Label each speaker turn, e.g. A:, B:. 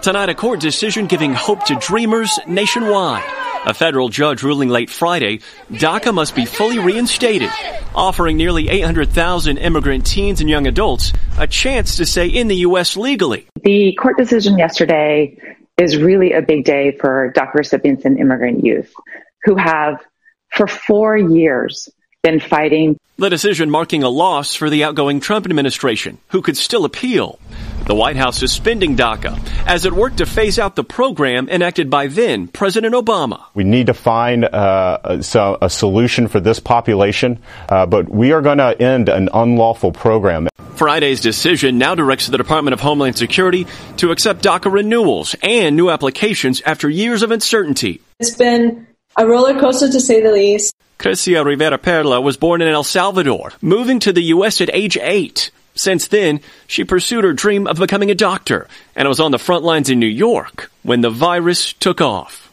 A: Tonight, a court decision giving hope to dreamers nationwide. A federal judge ruling late Friday, DACA must be fully reinstated, offering nearly 800,000 immigrant teens and young adults a chance to stay in the U.S. legally.
B: The court decision yesterday is really a big day for DACA recipients and immigrant youth who have, for 4 years, been fighting.
A: The decision marking a loss for the outgoing Trump administration, who could still appeal. The White House suspending DACA as it worked to phase out the program enacted by then President Obama.
C: We need to find a solution for this population, but we are going to end an unlawful program.
A: Friday's decision now directs the Department of Homeland Security to accept DACA renewals and new applications after years of uncertainty.
D: It's been a roller coaster, to say the least.
A: Crisia Rivera Perla was born in El Salvador, moving to the U.S. at age 8. Since then, she pursued her dream of becoming a doctor and was on the front lines in New York when the virus took off.